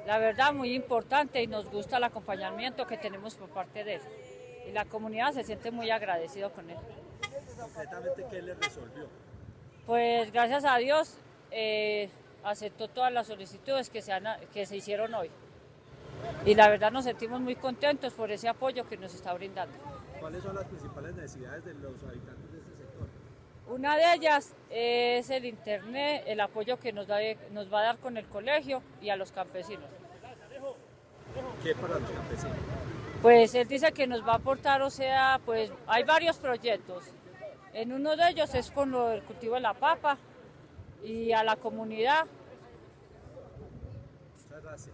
La verdad, muy importante y nos gusta el acompañamiento que tenemos por parte de él. Y la comunidad se siente muy agradecido con él. Concretamente, ¿qué le resolvió? Pues gracias a Dios aceptó todas las solicitudes que se hicieron hoy. Y la verdad nos sentimos muy contentos por ese apoyo que nos está brindando. ¿Cuáles son las principales necesidades de los habitantes de este sector? Una de ellas es el internet, el apoyo que nos va a dar con el colegio y a los campesinos. ¿Qué para los campesinos? Pues él dice que nos va a aportar, o sea, pues hay varios proyectos. En uno de ellos es con lo del cultivo de la papa y a la comunidad. Muchas gracias.